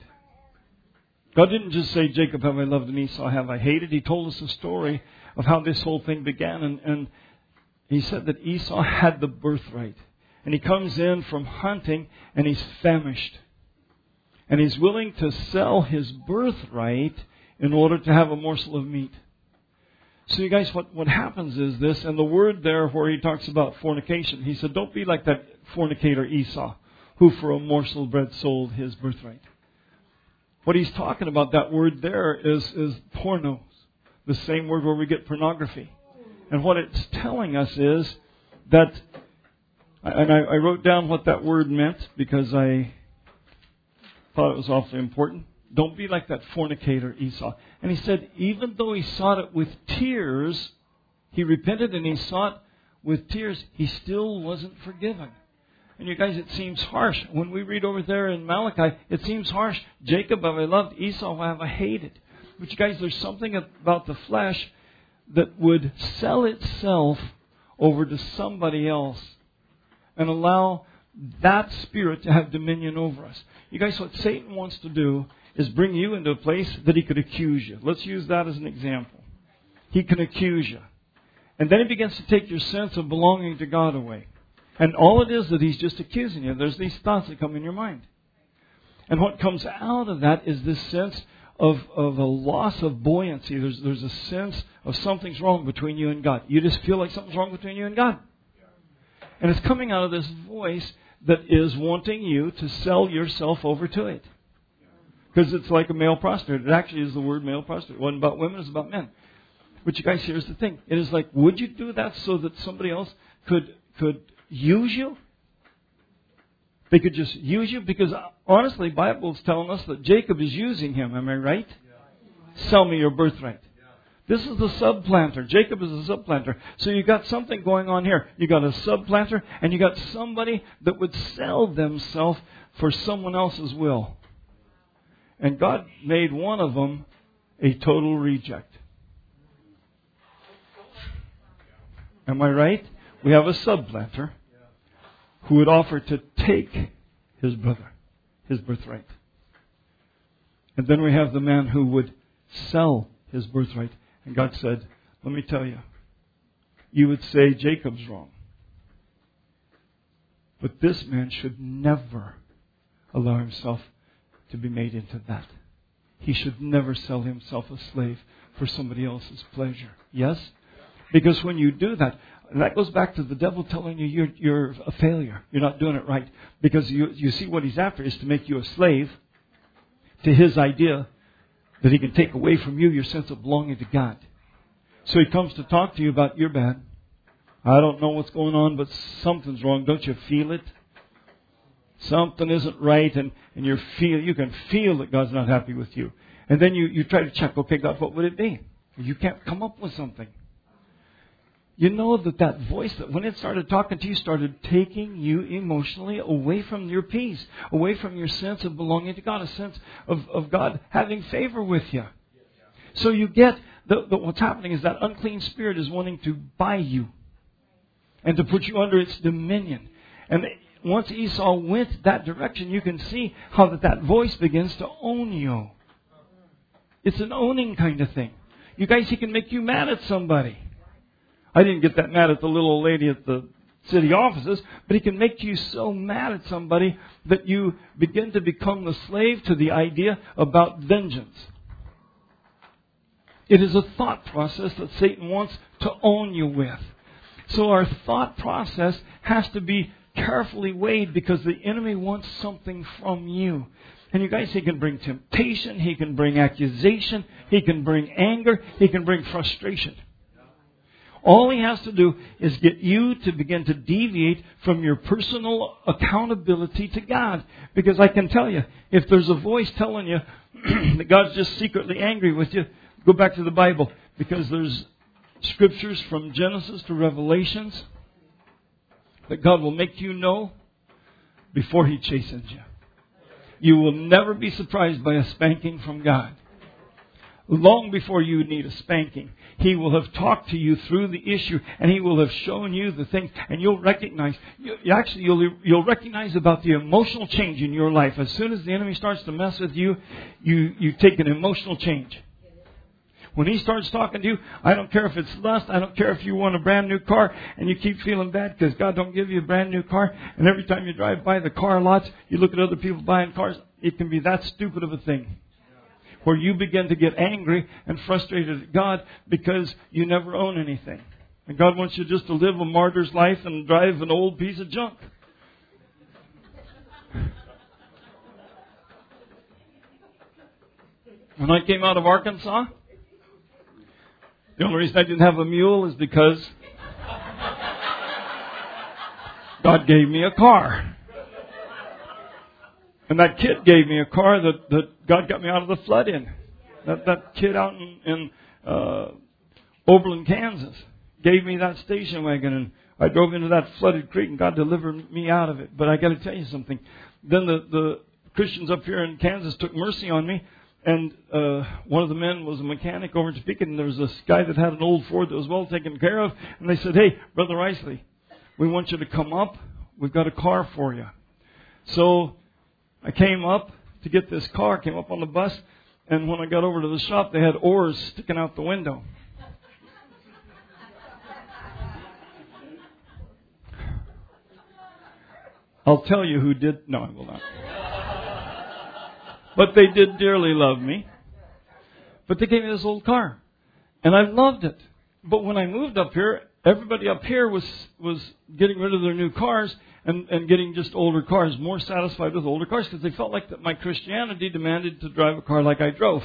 God didn't just say, Jacob have I loved and Esau have I hated. He told us a story of how this whole thing began. And He said that Esau had the birthright. And he comes in from hunting and he's famished. And he's willing to sell his birthright in order to have a morsel of meat. So you guys, what happens is this, and the word there where he talks about fornication, he said, don't be like that fornicator Esau, who for a morsel of bread sold his birthright. What he's talking about, that word there is pornos, the same word where we get pornography. And what it's telling us is that, and I wrote down what that word meant because I thought it was awfully important. Don't be like that fornicator Esau. And he said, even though he sought it with tears, he repented and he sought with tears, he still wasn't forgiven. And you guys, it seems harsh. When we read over there in Malachi, it seems harsh. Jacob have I loved, Esau have I hated. But you guys, there's something about the flesh that would sell itself over to somebody else and allow that spirit to have dominion over us. You guys, what Satan wants to do is bring you into a place that he could accuse you. Let's use that as an example. He can accuse you. And then he begins to take your sense of belonging to God away. And all it is that he's just accusing you. There's these thoughts that come in your mind. And what comes out of that is this sense of a loss of buoyancy. There's a sense of something's wrong between you and God. You just feel like something's wrong between you and God. And it's coming out of this voice that is wanting you to sell yourself over to it. Because it's like a male prostitute. It actually is the word male prostitute. It wasn't about women, it was about men. But you guys, here's the thing. It is like, would you do that so that somebody else could use you? They could just use you because, honestly, the Bible's telling us that Jacob is using him. Am I right? Sell me your birthright. This is the subplanter. Jacob is the subplanter. So you got something going on here. You got a subplanter, and you got somebody that would sell themselves for someone else's will. And God made one of them a total reject. Am I right? We have a subplanter who would offer to take his brother, his birthright. And then we have the man who would sell his birthright. And God said, let me tell you, you would say Jacob's wrong. But this man should never allow himself to be made into that. He should never sell himself a slave for somebody else's pleasure. Yes? Because when you do that, that goes back to the devil telling you you're a failure. You're not doing it right. Because you see what he's after is to make you a slave to his idea that he can take away from you your sense of belonging to God. So he comes to talk to you about you're bad. I don't know what's going on, but something's wrong. Don't you feel it? Something isn't right, and you can feel that God's not happy with you. And then you try to check, okay, God, what would it be? You can't come up with something. You know that voice, that when it started talking to you, started taking you emotionally away from your peace, away from your sense of belonging to God, a sense of God having favor with you. So you get what's happening is that unclean spirit is wanting to buy you and to put you under its dominion. And once Esau went that direction, you can see how that voice begins to own you. It's an owning kind of thing. You guys, he can make you mad at somebody. I didn't get that mad at the little old lady at the city offices, but he can make you so mad at somebody that you begin to become the slave to the idea about vengeance. It is a thought process that Satan wants to own you with. So our thought process has to be carefully weighed because the enemy wants something from you. And you guys, he can bring temptation, he can bring accusation, he can bring anger, he can bring frustration. All he has to do is get you to begin to deviate from your personal accountability to God. Because I can tell you, if there's a voice telling you that God's just secretly angry with you, go back to the Bible. Because there's scriptures from Genesis to Revelations that God will make you know before He chastens you. You will never be surprised by a spanking from God. Long before you need a spanking, He will have talked to you through the issue, and He will have shown you the things, and you'll recognize. You'll recognize about the emotional change in your life. As soon as the enemy starts to mess with you, you take an emotional change. When he starts talking to you, I don't care if it's lust, I don't care if you want a brand new car, and you keep feeling bad because God don't give you a brand new car, and every time you drive by the car lots, you look at other people buying cars. It can be that stupid of a thing, where you begin to get angry and frustrated at God because you never own anything. And God wants you just to live a martyr's life and drive an old piece of junk. When I came out of Arkansas, the only reason I didn't have a mule is because God gave me a car. And that kid gave me a car that God got me out of the flood in. That kid out in Oberlin, Kansas, gave me that station wagon, and I drove into that flooded creek, and God delivered me out of it. But I got to tell you something. Then the Christians up here in Kansas took mercy on me, and one of the men was a mechanic over in Topeka, and there was this guy that had an old Ford that was well taken care of, and they said, "Hey, Brother Isley, we want you to come up. We've got a car for you." So I came up to get this car, came up on the bus, and when I got over to the shop, they had oars sticking out the window. I'll tell you who did. No, I will not. But they did dearly love me. But they gave me this old car. And I loved it. But when I moved up here, everybody up here was getting rid of their new cars and getting just older cars, more satisfied with older cars, because they felt like that my Christianity demanded to drive a car like I drove.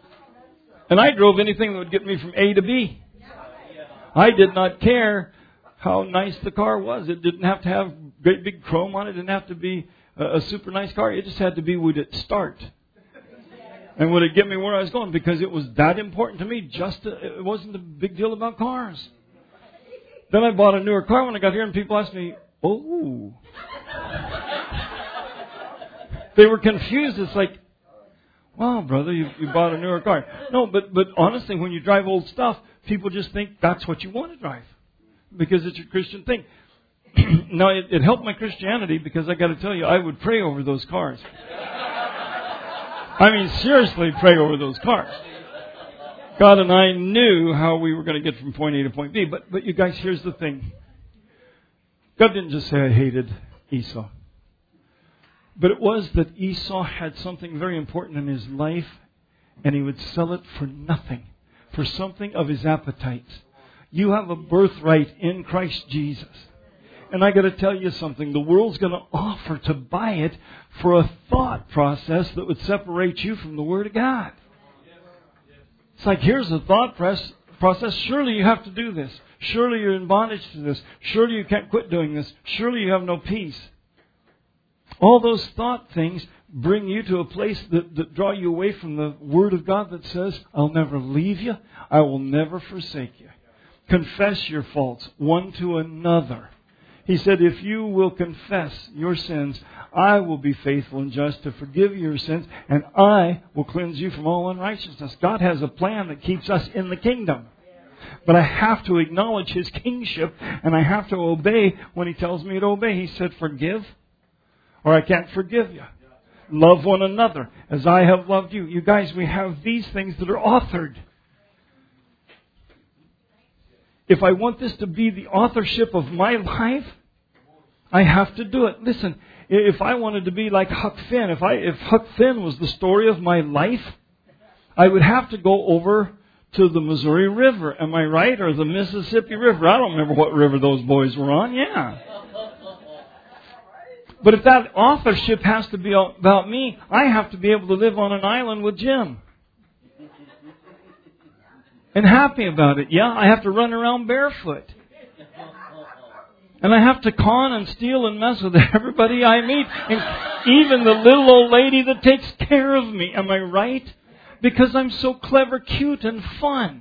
And I drove anything that would get me from A to B. I did not care how nice the car was. It didn't have to have great big chrome on it. It didn't have to be a super nice car. It just had to be, would it start? And would it get me where I was going? Because it was that important to me. It wasn't a big deal about cars. Then I bought a newer car when I got here, and people asked me, oh. They were confused. It's like, wow, brother, you bought a newer car. No, but honestly, when you drive old stuff, people just think that's what you want to drive. Because it's your Christian thing. Now, it helped my Christianity because I got to tell you, I would pray over those cars. I mean, seriously, pray over those cars. God and I knew how we were going to get from point A to point B. But you guys, here's the thing. God didn't just say I hated Esau. But it was that Esau had something very important in his life, and he would sell it for nothing, for something of his appetites. You have a birthright in Christ Jesus. And I got to tell you something. The world's going to offer to buy it for a thought process that would separate you from the Word of God. It's like, here's a thought process. Surely you have to do this. Surely you're in bondage to this. Surely you can't quit doing this. Surely you have no peace. All those thought things bring you to a place that draw you away from the Word of God that says, I'll never leave you. I will never forsake you. Confess your faults one to another. He said, if you will confess your sins, I will be faithful and just to forgive your sins, and I will cleanse you from all unrighteousness. God has a plan that keeps us in the kingdom. But I have to acknowledge His kingship, and I have to obey when He tells me to obey. He said, forgive, or I can't forgive you. Love one another as I have loved you. You guys, we have these things that are authored. If I want this to be the authorship of my life, I have to do it. Listen, if I wanted to be like Huck Finn, if Huck Finn was the story of my life, I would have to go over to the Missouri River. Am I right? Or the Mississippi River. I don't remember what river those boys were on. Yeah. But if that authorship has to be about me, I have to be able to live on an island with Jim. And happy about it. Yeah, I have to run around barefoot. And I have to con and steal and mess with everybody I meet. And even the little old lady that takes care of me. Am I right? Because I'm so clever, cute, and fun.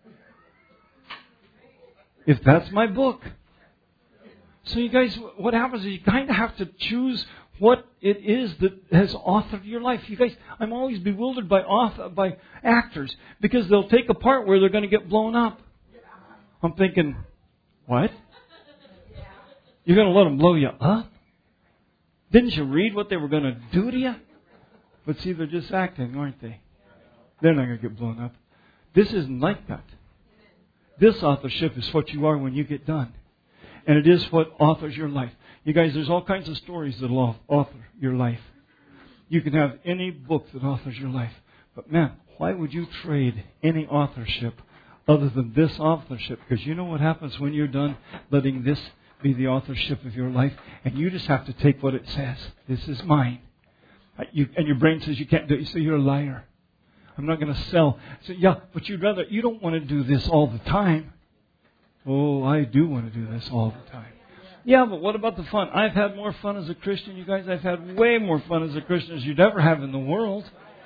If that's my book. So you guys, what happens is you kind of have to choose what it is that has authored your life. You guys, I'm always bewildered by actors because they'll take a part where they're going to get blown up. I'm thinking, what? You're going to let them blow you up? Didn't you read what they were going to do to you? But see, they're just acting, aren't they? They're not going to get blown up. This isn't like that. This authorship is what you are when you get done. And it is what authors your life. You guys, there's all kinds of stories that will author your life. You can have any book that authors your life. But man, why would you trade any authorship other than this authorship? Because you know what happens when you're done letting this be the authorship of your life? And you just have to take what it says. This is mine. And your brain says you can't do it. You say you're a liar. I'm not going to sell. So yeah, but you don't want to do this all the time. Oh, I do want to do this all the time. Yeah, but what about the fun? I've had more fun as a Christian, you guys. I've had way more fun as a Christian as you'd ever have in the world.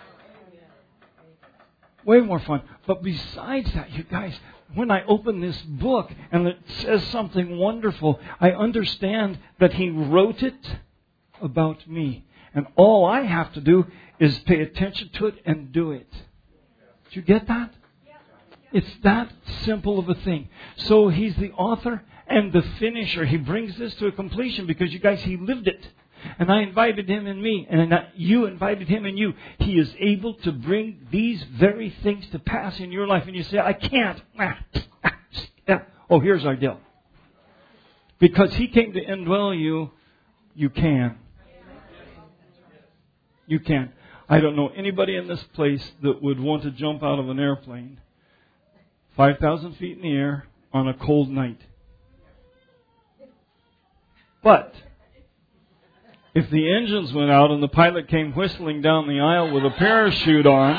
Way more fun. But besides that, you guys, when I open this book and it says something wonderful, I understand that He wrote it about me. And all I have to do is pay attention to it and do it. Did you get that? It's that simple of a thing. So He's the author and the finisher. He brings this to a completion because, you guys, He lived it. And I invited Him in me. And you invited Him in you. He is able to bring these very things to pass in your life. And you say, I can't. Oh, here's our deal. Because He came to indwell you, you can. You can. I don't know anybody in this place that would want to jump out of an airplane 5,000 feet in the air on a cold night. But if the engines went out and the pilot came whistling down the aisle with a parachute on,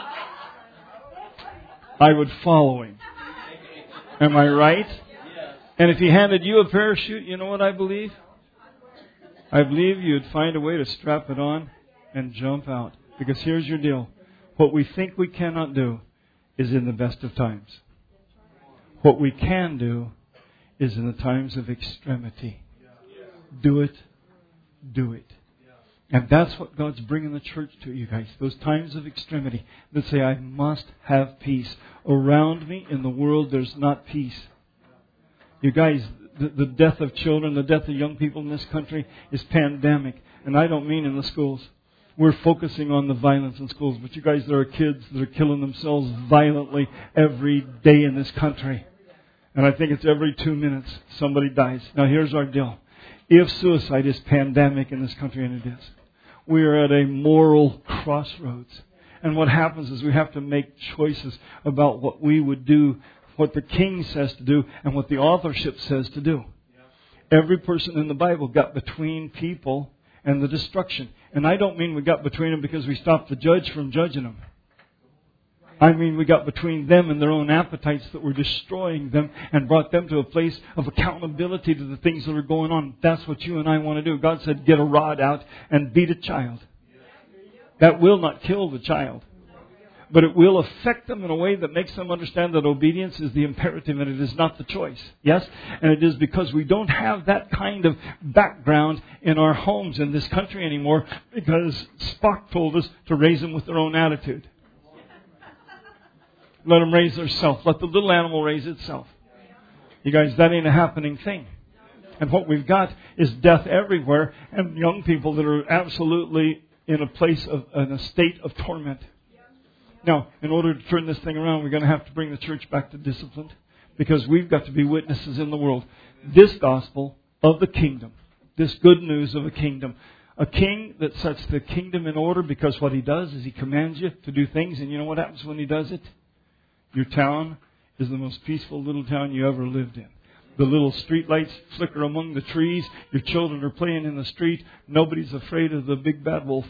I would follow him. Am I right? And if He handed you a parachute, you know what I believe? I believe you'd find a way to strap it on and jump out. Because here's your deal. What we think we cannot do is in the best of times. What we can do is in the times of extremity. Do it. Do it. And that's what God's bringing the church to, you guys. Those times of extremity that say, I must have peace. Around me in the world, there's not peace. You guys, the death of children, the death of young people in this country is pandemic. And I don't mean in the schools. We're focusing on the violence in schools. But you guys, there are kids that are killing themselves violently every day in this country. And I think it's every 2 minutes somebody dies. Now here's our deal. If suicide is pandemic in this country, and it is, we are at a moral crossroads. And what happens is we have to make choices about what we would do, what the King says to do, and what the authorship says to do. Every person in the Bible got between people and the destruction. And I don't mean we got between them because we stopped the judge from judging them. I mean we got between them and their own appetites that were destroying them and brought them to a place of accountability to the things that are going on. That's what you and I want to do. God said, get a rod out and beat a child. That will not kill the child. But it will affect them in a way that makes them understand that obedience is the imperative and it is not the choice. Yes? And it is because we don't have that kind of background in our homes in this country anymore because Spock told us to raise them with their own attitude. Let them raise themselves. Let the little animal raise itself. You guys, that ain't a happening thing. And what we've got is death everywhere and young people that are absolutely in a state of torment. Now, in order to turn this thing around, we're going to have to bring the church back to discipline because we've got to be witnesses in the world. This gospel of the kingdom, this good news of a kingdom, a king that sets the kingdom in order because what he does is he commands you to do things. And you know what happens when he does it? Your town is the most peaceful little town you ever lived in. The little street lights flicker among the trees. Your children are playing in the street. Nobody's afraid of the big bad wolf.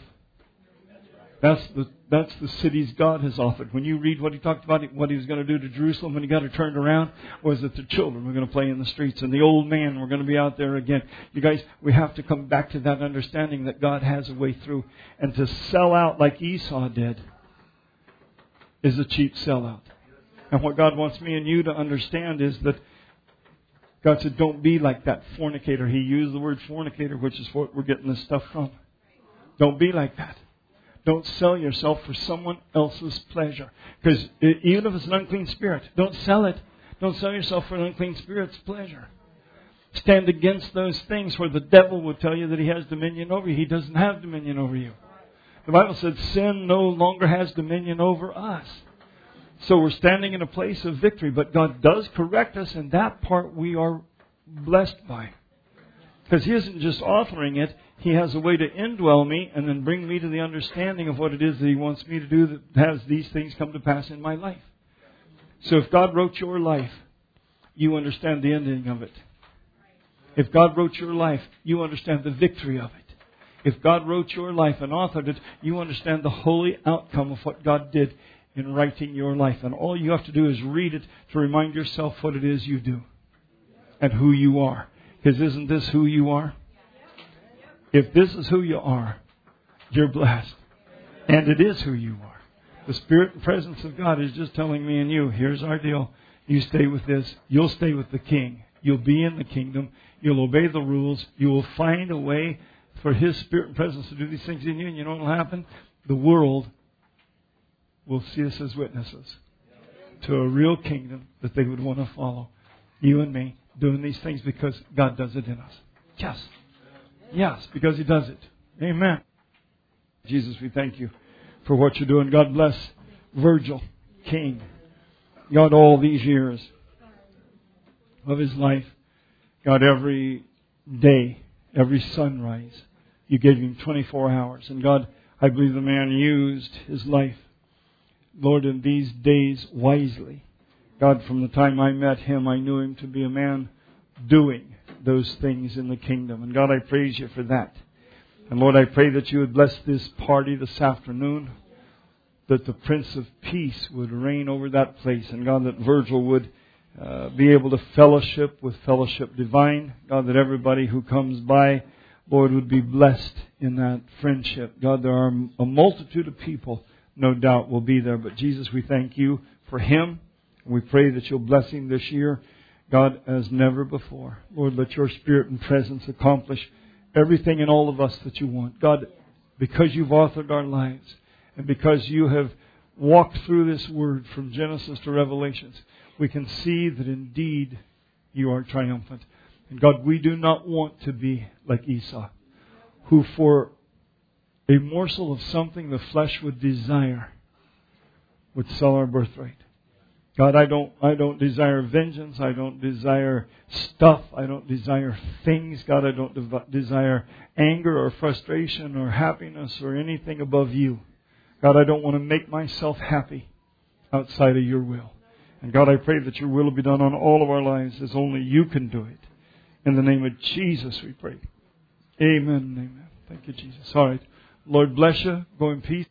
That's the cities God has offered. When you read what he talked about, what he was going to do to Jerusalem when he got her turned around, was that the children were going to play in the streets and the old men were going to be out there again. You guys, we have to come back to that understanding that God has a way through. And to sell out like Esau did is a cheap sellout. And what God wants me and you to understand is that God said, don't be like that fornicator. He used the word fornicator, which is what we're getting this stuff from. Don't be like that. Don't sell yourself for someone else's pleasure. Because even if it's an unclean spirit, don't sell it. Don't sell yourself for an unclean spirit's pleasure. Stand against those things where the devil will tell you that he has dominion over you. He doesn't have dominion over you. The Bible said sin no longer has dominion over us. So we're standing in a place of victory. But God does correct us, and that part we are blessed by. Because He isn't just authoring it. He has a way to indwell me and then bring me to the understanding of what it is that He wants me to do that has these things come to pass in my life. So if God wrote your life, you understand the ending of it. If God wrote your life, you understand the victory of it. If God wrote your life and authored it, you understand the holy outcome of what God did in writing your life. And all you have to do is read it to remind yourself what it is you do and who you are. Because isn't this who you are? If this is who you are, you're blessed. And it is who you are. The Spirit and presence of God is just telling me and you, here's our deal. You stay with this. You'll stay with the King. You'll be in the kingdom. You'll obey the rules. You will find a way for His Spirit and presence to do these things in you. And you know what will happen? The world will see us as witnesses to a real kingdom that they would want to follow. You and me doing these things because God does it in us. Yes. Yes, because He does it. Amen. Jesus, we thank You for what You're doing. God bless Virgil, King. God, all these years of his life, God, every day, every sunrise, You gave him 24 hours. And God, I believe the man used his life, Lord, in these days wisely. God, from the time I met him, I knew him to be a man doing those things in the kingdom. And God, I praise You for that. And Lord, I pray that You would bless this party this afternoon, that the Prince of Peace would reign over that place. And God, that Virgil would be able to fellowship with Fellowship Divine. God, that everybody who comes by, Lord, would be blessed in that friendship. God, there are a multitude of people, no doubt, will be there. But Jesus, we thank you for him. We pray that you'll bless him this year, God, as never before. Lord, let your Spirit and presence accomplish everything in all of us that you want. God, because you've authored our lives and because you have walked through this word from Genesis to Revelations, we can see that indeed you are triumphant. And God, we do not want to be like Esau, who for a morsel of something the flesh would desire, would sell our birthright. God, I don't desire vengeance. I don't desire stuff. I don't desire things. God, I don't desire anger or frustration or happiness or anything above you. God, I don't want to make myself happy outside of your will. And God, I pray that your will will be done on all of our lives as only you can do it. In the name of Jesus we pray. Amen and amen. Thank you, Jesus. All right. Lord bless you. Go in peace.